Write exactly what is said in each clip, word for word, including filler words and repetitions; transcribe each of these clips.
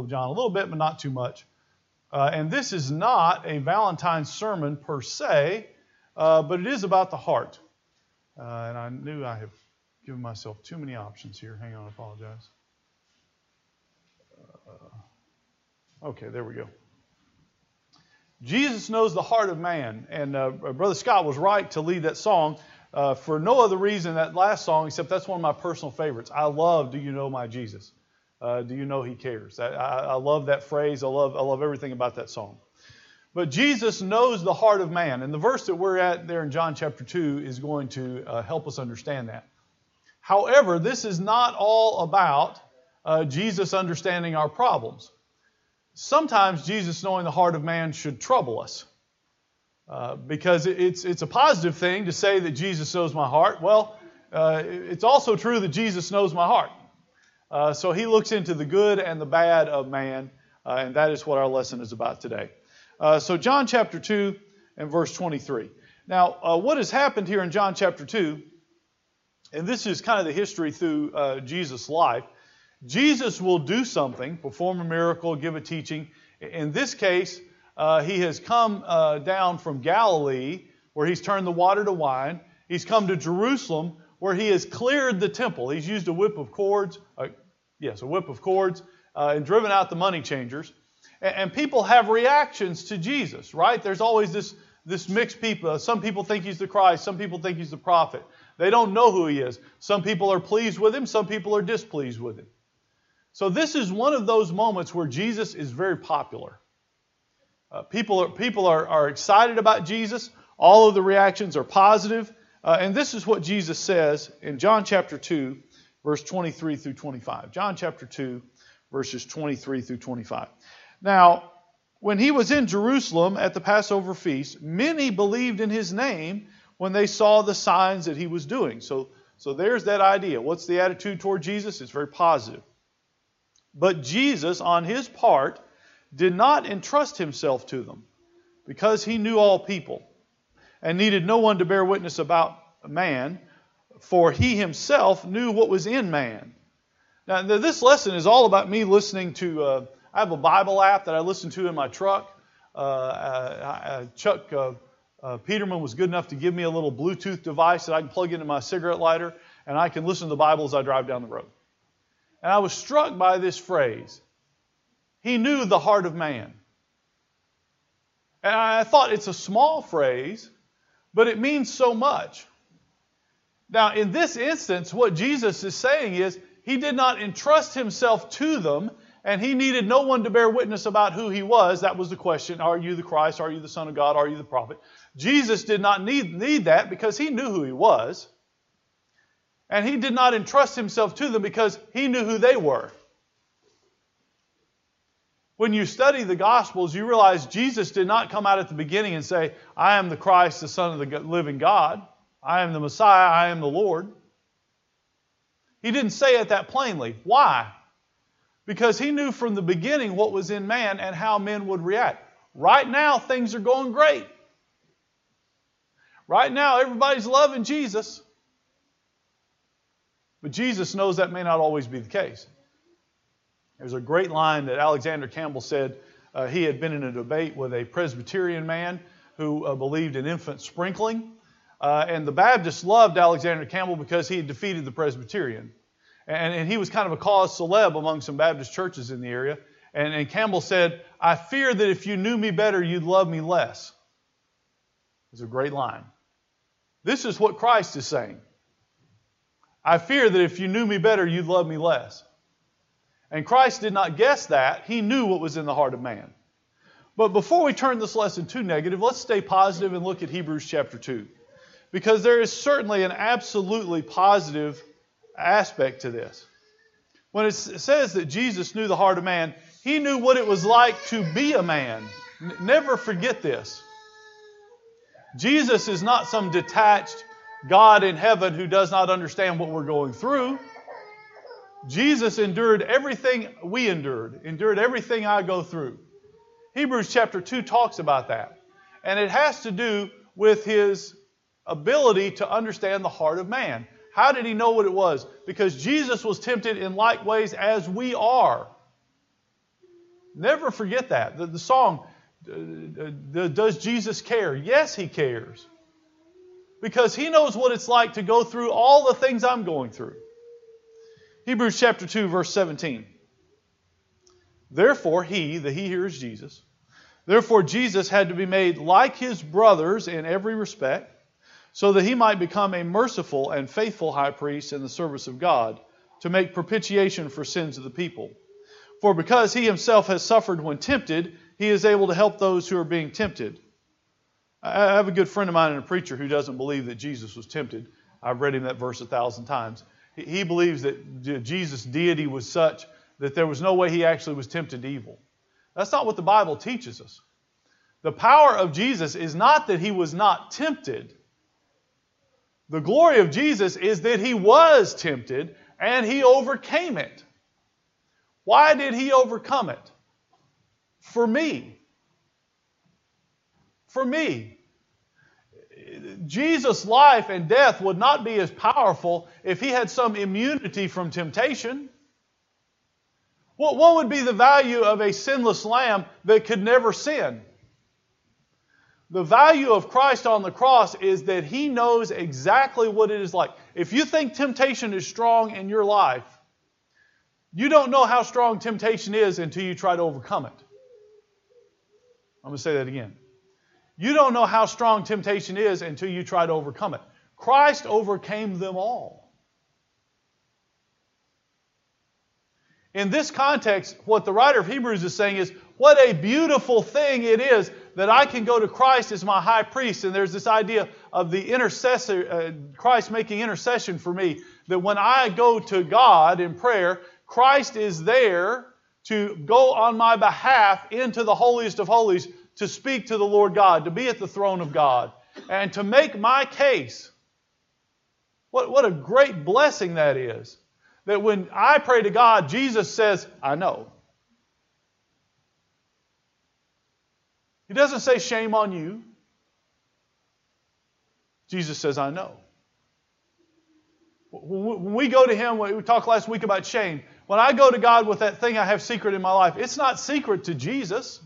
of John a little bit, but not too much. Uh, and this is not a Valentine's sermon per se, uh, but it is about the heart. Uh, and I knew I have given myself too many options here. Hang on, I apologize. Uh, okay, there we go. Jesus knows the heart of man. And uh, Brother Scott was right to lead that song uh, for no other reason that last song, except that's one of my personal favorites. I love Do You Know My Jesus? Uh, do you know He cares? I, I, I love that phrase. I love, I love everything about that song. But Jesus knows the heart of man. And the verse that we're at there in John chapter two is going to uh, help us understand that. However, this is not all about uh, Jesus understanding our problems. Sometimes Jesus knowing the heart of man should trouble us. Uh, because it's, it's a positive thing to say that Jesus knows my heart. Well, uh, it's also true that Jesus knows my heart. Uh, so He looks into the good and the bad of man, uh, and that is what our lesson is about today. Uh, so John chapter two and verse twenty-three. Now, uh, what has happened here in John chapter two, and this is kind of the history through uh, Jesus' life, Jesus will do something, perform a miracle, give a teaching. In this case, uh, He has come uh, down from Galilee, where He's turned the water to wine. He's come to Jerusalem, where He has cleared the temple. He's used a whip of cords, uh, yes, a whip of cords, uh, and driven out the money changers. And, and people have reactions to Jesus, right? There's always this, this mixed people. Some people think He's the Christ. Some people think He's the prophet. They don't know who He is. Some people are pleased with Him. Some people are displeased with Him. So this is one of those moments where Jesus is very popular. Uh, people are, people are, are excited about Jesus. All of the reactions are positive. Uh, and this is what Jesus says in John chapter two, verse twenty-three through twenty-five. John chapter two, verses twenty-three through twenty-five. Now, when He was in Jerusalem at the Passover feast, many believed in His name when they saw the signs that He was doing. So, so there's that idea. What's the attitude toward Jesus? It's very positive. But Jesus, on His part, did not entrust Himself to them, because He knew all people, and needed no one to bear witness about man, for He Himself knew what was in man. Now, this lesson is all about me listening to, uh, I have a Bible app that I listen to in my truck. Uh, uh, Chuck uh, uh, Peterman was good enough to give me a little Bluetooth device that I can plug into my cigarette lighter, and I can listen to the Bible as I drive down the road. And I was struck by this phrase. He knew the heart of man. And I thought it's a small phrase, but it means so much. Now, in this instance, what Jesus is saying is He did not entrust Himself to them, and He needed no one to bear witness about who He was. That was the question. Are you the Christ? Are you the Son of God? Are you the prophet? Jesus did not need, need that because He knew who He was. And He did not entrust Himself to them because He knew who they were. When you study the Gospels, you realize Jesus did not come out at the beginning and say, I am the Christ, the Son of the living God. I am the Messiah. I am the Lord. He didn't say it that plainly. Why? Because He knew from the beginning what was in man and how men would react. Right now, things are going great. Right now, everybody's loving Jesus. But Jesus knows that may not always be the case. There's a great line that Alexander Campbell said. Uh, he had been in a debate with a Presbyterian man who uh, believed in infant sprinkling. Uh, and the Baptists loved Alexander Campbell because he had defeated the Presbyterian. And, and he was kind of a cause celeb among some Baptist churches in the area. And, and Campbell said, I fear that if you knew me better, you'd love me less. It's a great line. This is what Christ is saying. I fear that if you knew me better, you'd love me less. And Christ did not guess that. He knew what was in the heart of man. But before we turn this lesson too negative, let's stay positive and look at Hebrews chapter two. Because there is certainly an absolutely positive aspect to this. When it says that Jesus knew the heart of man, He knew what it was like to be a man. N- never forget this. Jesus is not some detached God in heaven who does not understand what we're going through. Jesus endured everything we endured, endured everything I go through. Hebrews chapter two talks about that. And it has to do with His ability to understand the heart of man. How did He know what it was? Because Jesus was tempted in like ways as we are. Never forget that. The, the song, uh, does Jesus care? Yes, He cares. Because He knows what it's like to go through all the things I'm going through. Hebrews chapter two, verse seventeen. Therefore He, the He here is Jesus, therefore Jesus had to be made like His brothers in every respect, so that He might become a merciful and faithful high priest in the service of God, to make propitiation for sins of the people. For because He Himself has suffered when tempted, He is able to help those who are being tempted. I have a good friend of mine and a preacher who doesn't believe that Jesus was tempted. I've read him that verse a thousand times. He believes that Jesus' deity was such that there was no way He actually was tempted to evil. That's not what the Bible teaches us. The power of Jesus is not that He was not tempted. The glory of Jesus is that He was tempted and He overcame it. Why did He overcome it? For me. For me. Jesus' life and death would not be as powerful if He had some immunity from temptation. What, what would be the value of a sinless lamb that could never sin? The value of Christ on the cross is that He knows exactly what it is like. If you think temptation is strong in your life, you don't know how strong temptation is until you try to overcome it. I'm going to say that again. You don't know how strong temptation is until you try to overcome it. Christ overcame them all. In this context, what the writer of Hebrews is saying is, what a beautiful thing it is that I can go to Christ as my high priest. And there's this idea of the intercessor, uh, Christ making intercession for me, that when I go to God in prayer, Christ is there to go on my behalf into the holiest of holies, to speak to the Lord God, to be at the throne of God, and to make my case. What, what a great blessing that is. That when I pray to God, Jesus says, I know. He doesn't say, shame on you. Jesus says, I know. When we go to Him, we talked last week about shame. When I go to God with that thing I have secret in my life, it's not secret to Jesus.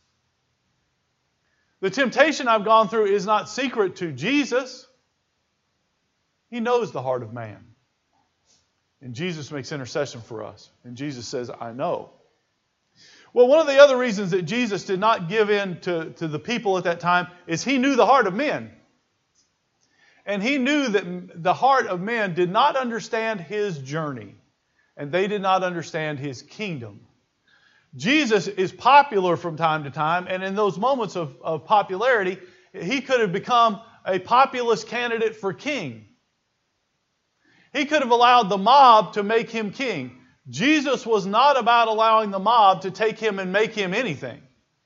The temptation I've gone through is not secret to Jesus. He knows the heart of man. And Jesus makes intercession for us. And Jesus says, I know. Well, one of the other reasons that Jesus did not give in to, to the people at that time is He knew the heart of men. And He knew that the heart of men did not understand His journey. And they did not understand His kingdom. Jesus is popular from time to time, and in those moments of, of popularity, He could have become a populist candidate for king. He could have allowed the mob to make Him king. Jesus was not about allowing the mob to take Him and make Him anything.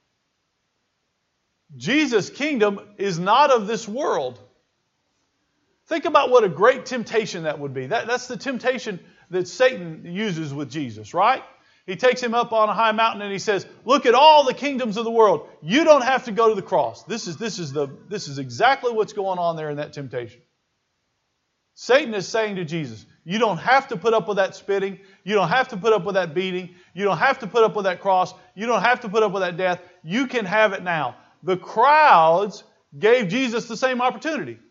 Jesus' kingdom is not of this world. Think about what a great temptation that would be. That, that's the temptation that Satan uses with Jesus, right? He takes Him up on a high mountain and He says, look at all the kingdoms of the world. You don't have to go to the cross. This is, this is, the, this is exactly what's going on there in that temptation. Satan is saying to Jesus, you don't have to put up with that spitting. You don't have to put up with that beating. You don't have to put up with that cross. You don't have to put up with that death. You can have it now. The crowds gave Jesus the same opportunity.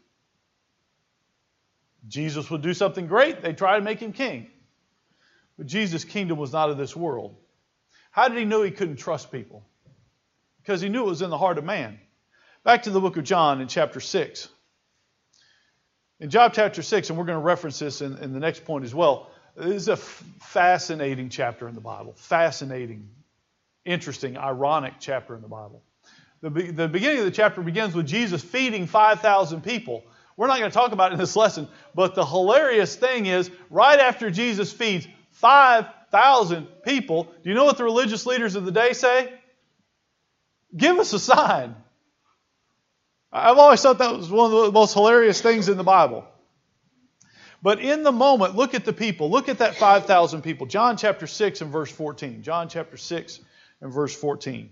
Jesus would do something great. They try to make Him king. But Jesus' kingdom was not of this world. How did He know He couldn't trust people? Because He knew it was in the heart of man. Back to the book of John in chapter six. In John chapter six, and we're going to reference this in, in the next point as well, this is a f- fascinating chapter in the Bible. Fascinating, interesting, ironic chapter in the Bible. The, be- the beginning of the chapter begins with Jesus feeding five thousand people. We're not going to talk about it in this lesson, but the hilarious thing is, right after Jesus feeds five thousand people, do you know what the religious leaders of the day say? Give us a sign. I've always thought that was one of the most hilarious things in the Bible. But in the moment, look at the people. Look at that five thousand people. John chapter six and verse fourteen. John chapter six and verse fourteen.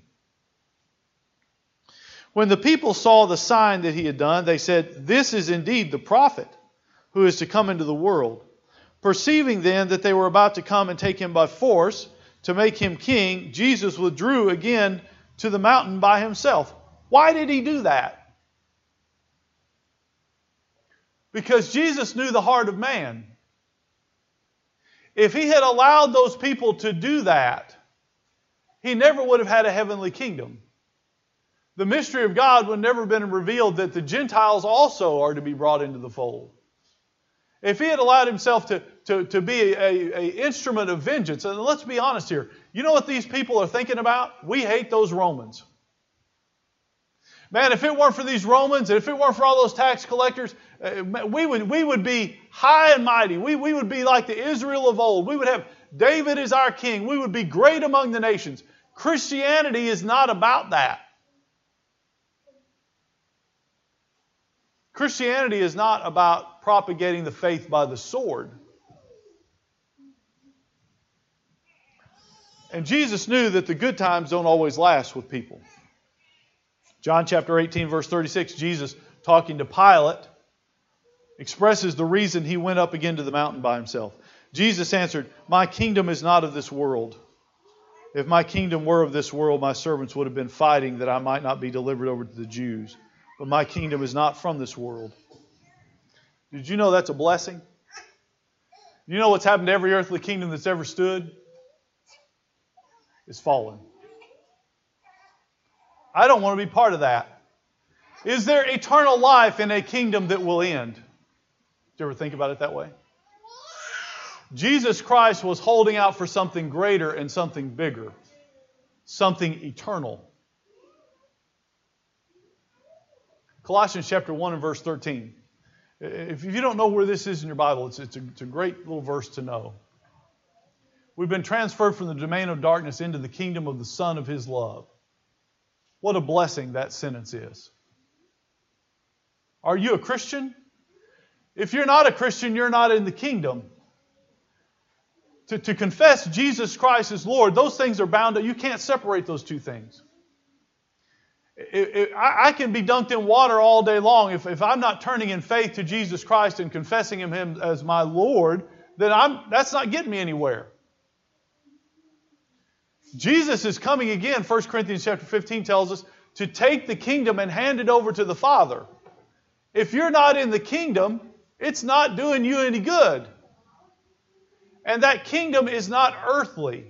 When the people saw the sign that He had done, they said, "This is indeed the prophet who is to come into the world." Perceiving then that they were about to come and take Him by force to make him king, Jesus withdrew again to the mountain by himself. Why did he do that? Because Jesus knew the heart of man. If he had allowed those people to do that, he never would have had a heavenly kingdom. The mystery of God would never have been revealed that the Gentiles also are to be brought into the fold. If he had allowed himself to, to, to be a, a instrument of vengeance, and let's be honest here, you know what these people are thinking about? We hate those Romans. Man, if it weren't for these Romans, and if it weren't for all those tax collectors, uh, we would we would be high and mighty. We, we would be like the Israel of old. We would have David as our king. We would be great among the nations. Christianity is not about that. Christianity is not about propagating the faith by the sword. And Jesus knew that the good times don't always last with people. John chapter eighteen, verse thirty-six, Jesus, talking to Pilate, expresses the reason he went up again to the mountain by himself. Jesus answered, "My kingdom is not of this world. If my kingdom were of this world, my servants would have been fighting that I might not be delivered over to the Jews. But my kingdom is not from this world." Did you know that's a blessing? You know what's happened to every earthly kingdom that's ever stood? It's fallen. I don't want to be part of that. Is there eternal life in a kingdom that will end? Did you ever think about it that way? Jesus Christ was holding out for something greater and something bigger. Something eternal. Colossians chapter one and verse thirteen. If you don't know where this is in your Bible, it's, it's, a, it's a great little verse to know. We've been transferred from the domain of darkness into the kingdom of the Son of His love. What a blessing that sentence is. Are you a Christian? If you're not a Christian, you're not in the kingdom. To, to confess Jesus Christ as Lord, those things are bound up. You can't separate those two things. It, it, I, I can be dunked in water all day long. If, if I'm not turning in faith to Jesus Christ and confessing Him, him as my Lord, then I'm, that's not getting me anywhere. Jesus is coming again, First Corinthians chapter fifteen tells us, to take the kingdom and hand it over to the Father. If you're not in the kingdom, it's not doing you any good. And that kingdom is not earthly.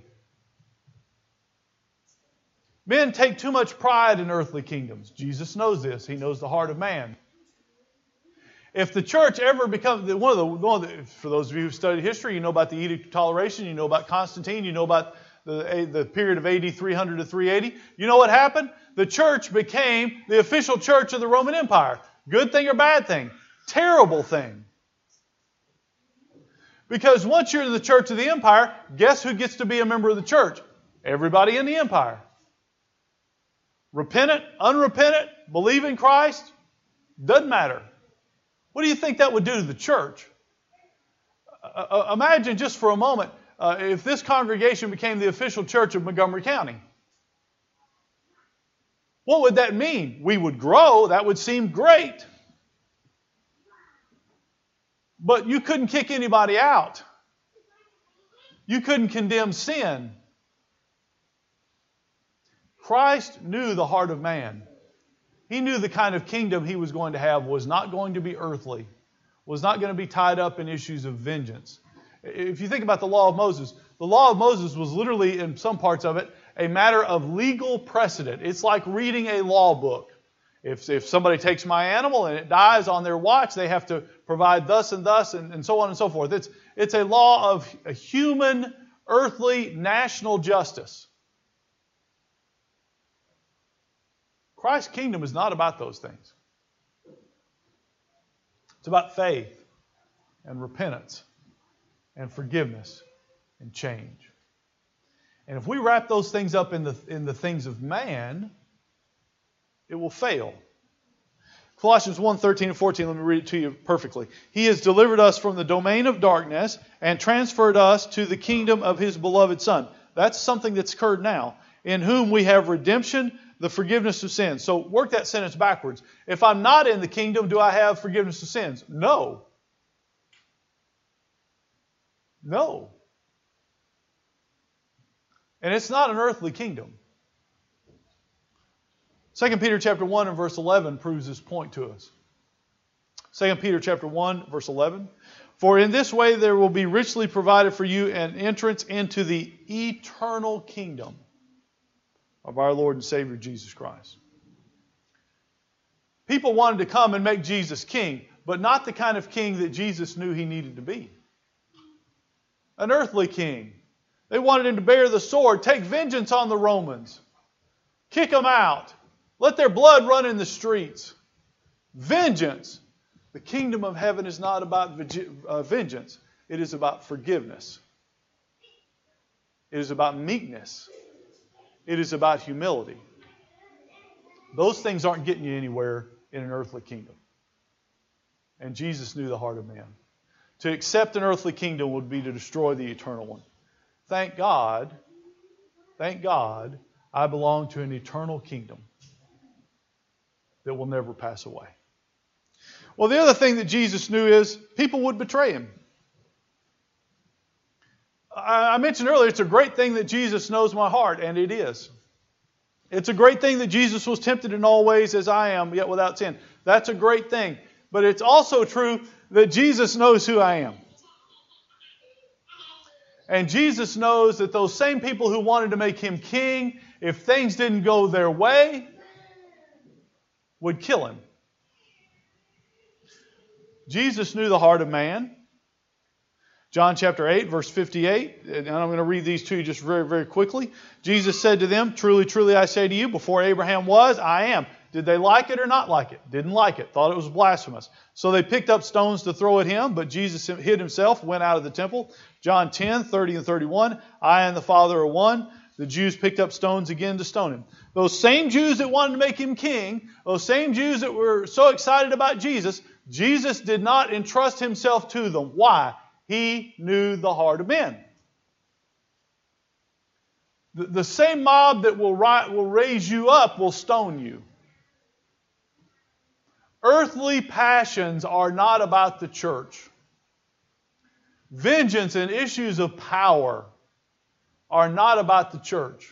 Men take too much pride in earthly kingdoms. Jesus knows this. He knows the heart of man. If the church ever becomes, one of the, one of the for those of you who studied history, you know about the Edict of Toleration, you know about Constantine, you know about the, the period of A D three hundred to three eighty. You know what happened? The church became the official church of the Roman Empire. Good thing or bad thing? Terrible thing. Because once you're in the church of the empire, guess who gets to be a member of the church? Everybody in the empire. Repentant, unrepentant, believe in Christ, doesn't matter. What do you think that would do to the church? Uh, uh, imagine just for a moment uh, if this congregation became the official church of Montgomery County. What would that mean? We would grow. That would seem great. But you couldn't kick anybody out. You couldn't condemn sin. Christ knew the heart of man. He knew the kind of kingdom He was going to have was not going to be earthly, was not going to be tied up in issues of vengeance. If you think about the law of Moses, the law of Moses was literally, in some parts of it, a matter of legal precedent. It's like reading a law book. If, if somebody takes my animal and it dies on their watch, they have to provide thus and thus and, and so on and so forth. It's, it's a law of a human, earthly, national justice. Christ's kingdom is not about those things. It's about faith and repentance and forgiveness and change. And if we wrap those things up in the, in the things of man, it will fail. Colossians one, thirteen and fourteen, let me read it to you perfectly. He has delivered us from the domain of darkness and transferred us to the kingdom of His beloved Son. That's something that's occurred now. In whom we have redemption, the forgiveness of sins. So work that sentence backwards. If I'm not in the kingdom, do I have forgiveness of sins? No. No. And it's not an earthly kingdom. Second Peter chapter one and verse eleven proves this point to us. Second Peter chapter one, verse eleven. For in this way there will be richly provided for you an entrance into the eternal kingdom of our Lord and Savior Jesus Christ. People wanted to come and make Jesus king, but not the kind of king that Jesus knew he needed to be. An earthly king. They wanted him to bear the sword, take vengeance on the Romans, kick them out, let their blood run in the streets. Vengeance. The kingdom of heaven is not about vengeance. It is about forgiveness. It is about meekness. It is about humility. Those things aren't getting you anywhere in an earthly kingdom. And Jesus knew the heart of man. To accept an earthly kingdom would be to destroy the eternal one. Thank God, thank God, I belong to an eternal kingdom that will never pass away. Well, the other thing that Jesus knew is people would betray him. I mentioned earlier, it's a great thing that Jesus knows my heart, and it is. It's a great thing that Jesus was tempted in all ways as I am, yet without sin. That's a great thing. But it's also true that Jesus knows who I am. And Jesus knows that those same people who wanted to make him king, if things didn't go their way, would kill him. Jesus knew the heart of man. John chapter eight, verse fifty-eight, and I'm going to read these to you just very, very quickly. Jesus said to them, truly, truly, I say to you, before Abraham was, I am. Did they like it or not like it? Didn't like it. Thought it was blasphemous. So they picked up stones to throw at him, but Jesus hid himself, went out of the temple. John ten, thirty and thirty-one, I and the Father are one. The Jews picked up stones again to stone him. Those same Jews that wanted to make him king, those same Jews that were so excited about Jesus, Jesus did not entrust himself to them. Why? He knew the heart of men. The, the same mob that will, ri- will raise you up will stone you. Earthly passions are not about the church. Vengeance and issues of power are not about the church.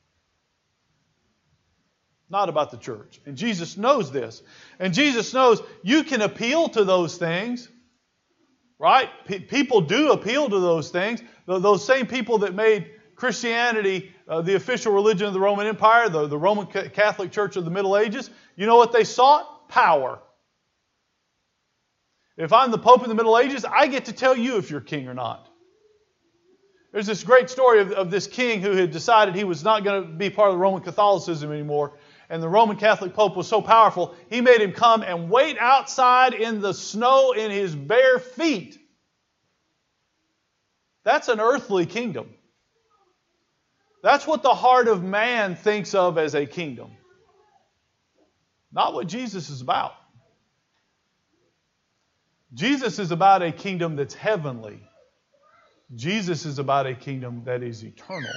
Not about the church. And Jesus knows this. And Jesus knows you can appeal to those things. Right? P- people do appeal to those things. Th- those same people that made Christianity uh, the official religion of the Roman Empire, the, the Roman Catholic Church of the Middle Ages, you know what they sought? Power. If I'm the Pope in the Middle Ages, I get to tell you if you're king or not. There's this great story of, of this king who had decided he was not going to be part of the Roman Catholicism anymore. And the Roman Catholic Pope was so powerful, he made him come and wait outside in the snow in his bare feet. That's an earthly kingdom. That's what the heart of man thinks of as a kingdom. Not what Jesus is about. Jesus is about a kingdom that's heavenly. Jesus is about a kingdom that is eternal.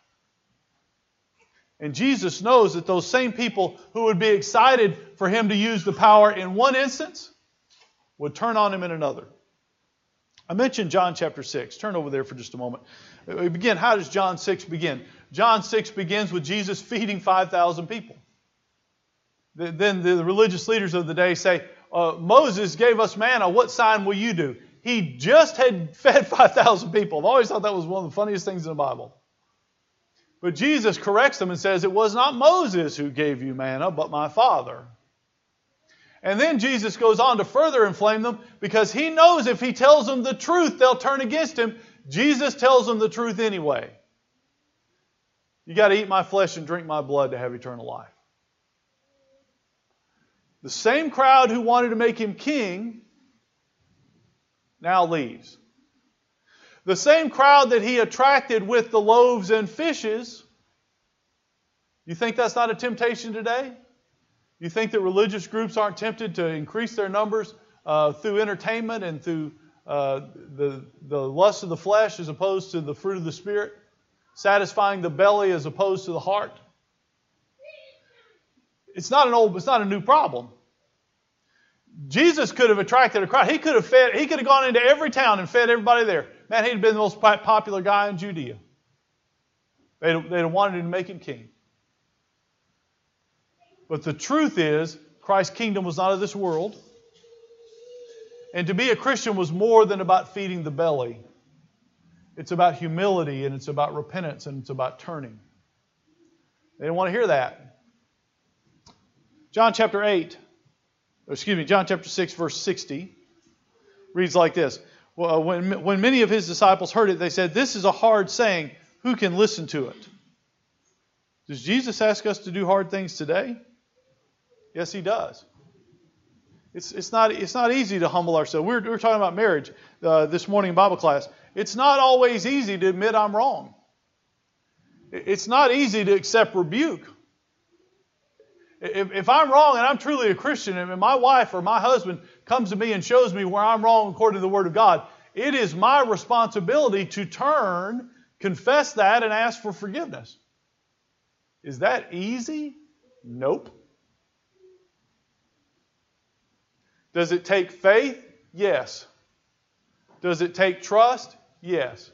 And Jesus knows that those same people who would be excited for him to use the power in one instance would turn on him in another. I mentioned John chapter six. Turn over there for just a moment. We begin. How does John six begin? John six begins with Jesus feeding five thousand people. Then the religious leaders of the day say, uh, Moses gave us manna. What sign will you do? He just had fed five thousand people. I've always thought that was one of the funniest things in the Bible. But Jesus corrects them and says, it was not Moses who gave you manna, but my Father. And then Jesus goes on to further inflame them because he knows if he tells them the truth, they'll turn against him. Jesus tells them the truth anyway. You got to eat my flesh and drink my blood to have eternal life. The same crowd who wanted to make him king now leaves. The same crowd that he attracted with the loaves and fishes, you think that's not a temptation today? You think that religious groups aren't tempted to increase their numbers uh, through entertainment and through uh, the, the lust of the flesh as opposed to the fruit of the Spirit? Satisfying the belly as opposed to the heart? It's not an old, it's not a new problem. Jesus could have attracted a crowd. He could have fed, he could have gone into every town and fed everybody there. Man, he'd have been the most popular guy in Judea. They'd, they'd have wanted him to make him king. But the truth is, Christ's kingdom was not of this world. And to be a Christian was more than about feeding the belly. It's about humility, and it's about repentance, and it's about turning. They didn't want to hear that. John chapter eight, excuse me, John chapter six, verse sixty, reads like this. Well, when, when many of his disciples heard it, they said, "This is a hard saying. Who can listen to it?" Does Jesus ask us to do hard things today? Yes, He does. It's, it's, not, it's not easy to humble ourselves. We were, we were talking about marriage uh, this morning in Bible class. It's not always easy to admit I'm wrong. It's not easy to accept rebuke. If, if I'm wrong and I'm truly a Christian, and my wife or my husband comes to me and shows me where I'm wrong according to the Word of God, it is my responsibility to turn, confess that, and ask for forgiveness. Is that easy? Nope. Does it take faith? Yes. Does it take trust? Yes.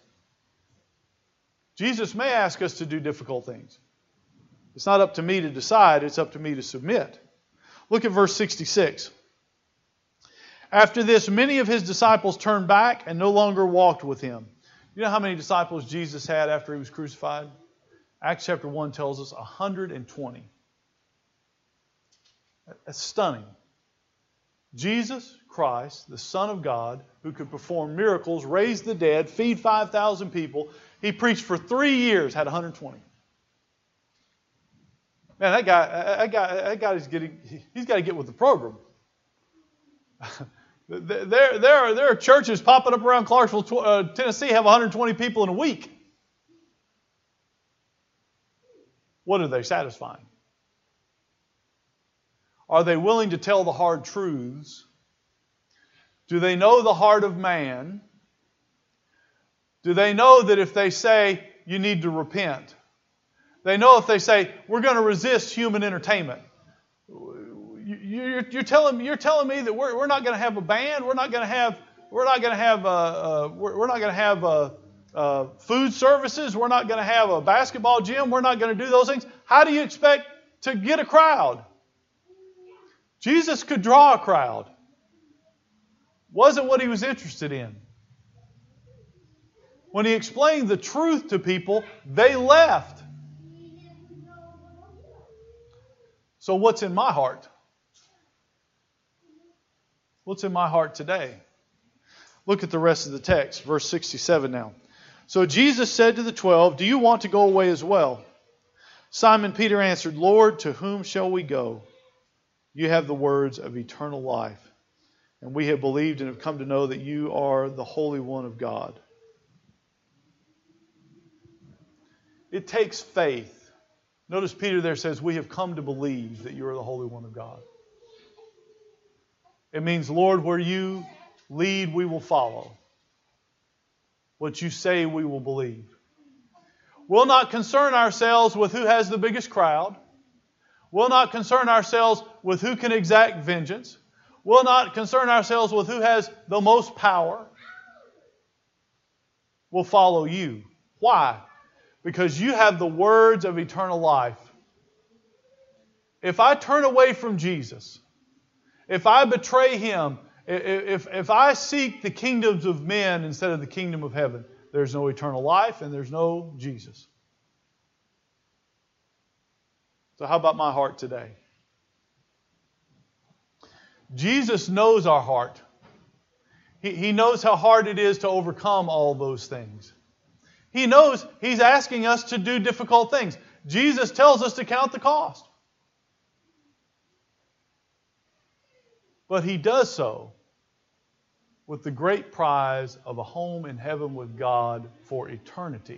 Jesus may ask us to do difficult things. It's not up to me to decide, it's up to me to submit. Look at verse sixty-six. After this, many of his disciples turned back and no longer walked with him. You know how many disciples Jesus had after he was crucified? Acts chapter one tells us one hundred twenty. That's stunning. Jesus Christ, the Son of God, who could perform miracles, raise the dead, feed five thousand people, He preached for three years, had one hundred twenty. Man, that guy, that guy, that guy is getting, he's got to get with the program. there, there, are, there are churches popping up around Clarksville, uh, Tennessee, have one hundred twenty people in a week. What are they satisfying? Are they willing to tell the hard truths? Do they know the heart of man? Do they know that if they say, you need to repent? They know if they say, we're going to resist human entertainment. You're, you're, telling, you're telling me that we're, we're not going to have a band, we're not going to have, we're not going to have, uh, uh, we're, we're not going to have uh, uh, food services, we're not going to have a basketball gym, we're not going to do those things. How do you expect to get a crowd? Jesus could draw a crowd. Wasn't what He was interested in. When He explained the truth to people, they left. So what's in my heart? What's in my heart today? Look at the rest of the text, verse sixty-seven now. So Jesus said to the twelve, do you want to go away as well? Simon Peter answered, Lord, to whom shall we go? You have the words of eternal life. And we have believed and have come to know that you are the Holy One of God. It takes faith. Notice Peter there says, we have come to believe that you are the Holy One of God. It means, Lord, where you lead, we will follow. What you say, we will believe. We'll not concern ourselves with who has the biggest crowd. We'll not concern ourselves with who can exact vengeance. We'll not concern ourselves with who has the most power. We'll follow you. Why? Because you have the words of eternal life. If I turn away from Jesus, if I betray Him, if, if I seek the kingdoms of men instead of the kingdom of heaven, there's no eternal life and there's no Jesus. So how about my heart today? Jesus knows our heart. He, he knows how hard it is to overcome all those things. He knows He's asking us to do difficult things. Jesus tells us to count the cost. But He does so with the great prize of a home in heaven with God for eternity.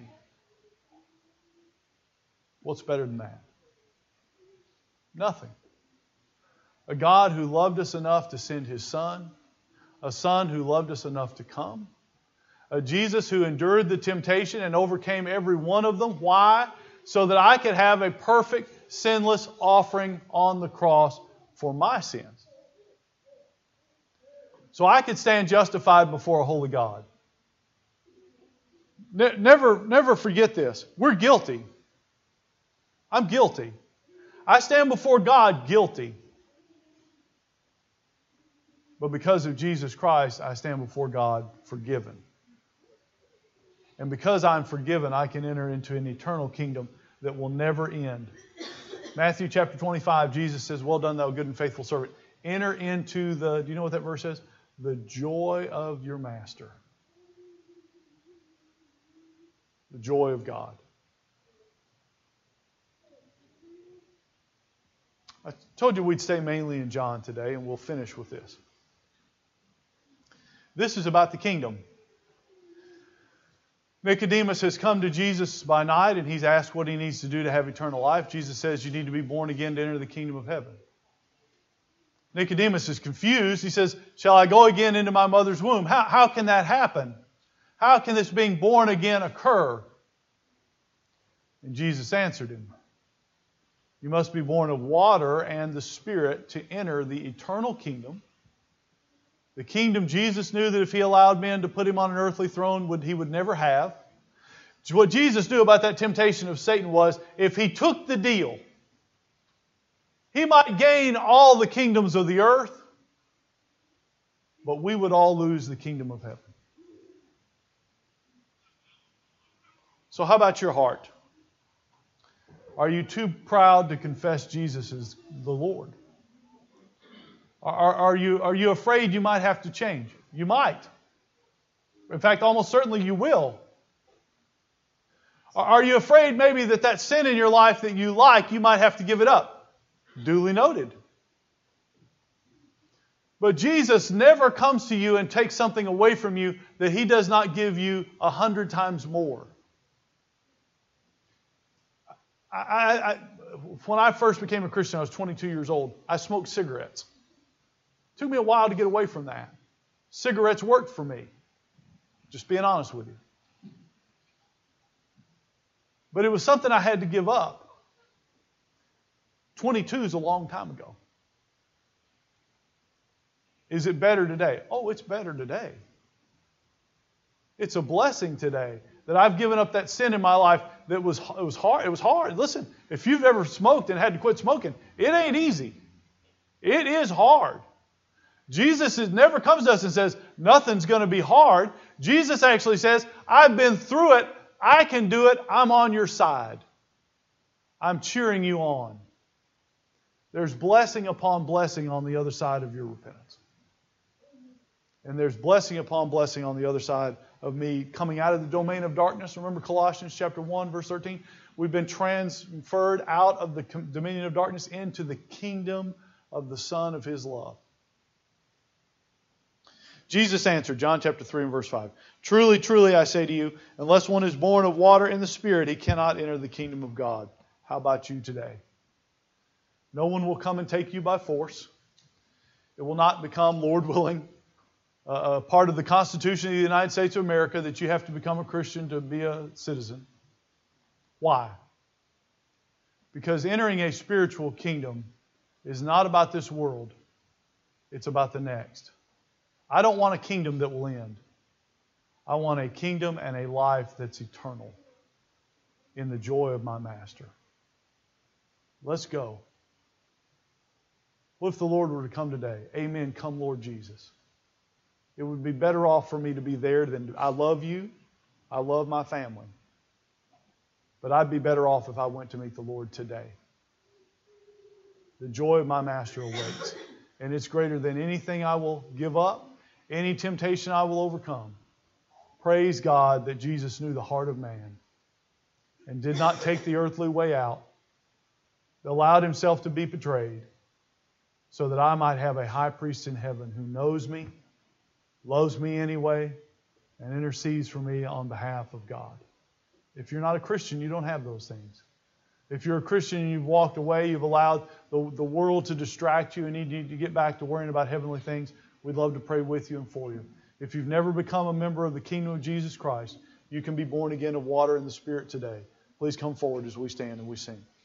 What's better than that? Nothing. A God who loved us enough to send His Son. A Son who loved us enough to come. A Jesus who endured the temptation and overcame every one of them. Why? So that I could have a perfect, sinless offering on the cross for my sins. So I could stand justified before a holy God. Ne- never, never forget this. We're guilty. I'm guilty. I stand before God guilty. But because of Jesus Christ, I stand before God forgiven. And because I'm forgiven, I can enter into an eternal kingdom that will never end. Matthew chapter twenty-five, Jesus says, "Well done, thou good and faithful servant. Enter into the," do you know what that verse says? "The joy of your master." The joy of God. I told you we'd stay mainly in John today, and we'll finish with this. This is about the kingdom. Nicodemus has come to Jesus by night, and he's asked what he needs to do to have eternal life. Jesus says you need to be born again to enter the kingdom of heaven. Nicodemus is confused. He says, "Shall I go again into my mother's womb?" How, how can that happen? How can this being born again occur? And Jesus answered him, "You must be born of water and the Spirit to enter the eternal kingdom." The kingdom Jesus knew that if He allowed men to put Him on an earthly throne, would He would never have. What Jesus knew about that temptation of Satan was, if He took the deal, He might gain all the kingdoms of the earth, but we would all lose the kingdom of heaven. So how about your heart? Are you too proud to confess Jesus as the Lord? Are, are, you, are you afraid you might have to change? You might. In fact, almost certainly you will. Are you afraid maybe that that sin in your life that you like, you might have to give it up? Duly noted. But Jesus never comes to you and takes something away from you that He does not give you a hundred times more. I, I, I, when I first became a Christian, I was twenty-two years old. I smoked cigarettes. It took me a while to get away from that. Cigarettes worked for me. Just being honest with you. But it was something I had to give up. twenty-two is a long time ago. Is it better today? Oh, it's better today. It's a blessing today that I've given up that sin in my life that was it was hard. It was hard. Listen, if you've ever smoked and had to quit smoking, it ain't easy. It is hard. Jesus is, never comes to us and says, nothing's going to be hard. Jesus actually says, I've been through it. I can do it. I'm on your side. I'm cheering you on. There's blessing upon blessing on the other side of your repentance. And there's blessing upon blessing on the other side of me coming out of the domain of darkness. Remember Colossians chapter one, verse thirteen? We've been transferred out of the dominion of darkness into the kingdom of the Son of His love. Jesus answered, John chapter three and verse five, "Truly, truly, I say to you, unless one is born of water and the Spirit, he cannot enter the kingdom of God." How about you today? No one will come and take you by force. It will not become, Lord willing, a part of the Constitution of the United States of America that you have to become a Christian to be a citizen. Why? Because entering a spiritual kingdom is not about this world. It's about the next. I don't want a kingdom that will end. I want a kingdom and a life that's eternal in the joy of my Master. Let's go. What if the Lord were to come today? Amen. Come, Lord Jesus. It would be better off for me to be there than I love you. I love my family. But I'd be better off if I went to meet the Lord today. The joy of my Master awaits. And it's greater than anything I will give up, any temptation I will overcome. Praise God that Jesus knew the heart of man and did not take the earthly way out, allowed Himself to be betrayed, so that I might have a high priest in heaven who knows me, loves me anyway, and intercedes for me on behalf of God. If you're not a Christian, you don't have those things. If you're a Christian and you've walked away, you've allowed the, the world to distract you and you need to get back to worrying about heavenly things, we'd love to pray with you and for you. If you've never become a member of the kingdom of Jesus Christ, you can be born again of water and the Spirit today. Please come forward as we stand and we sing.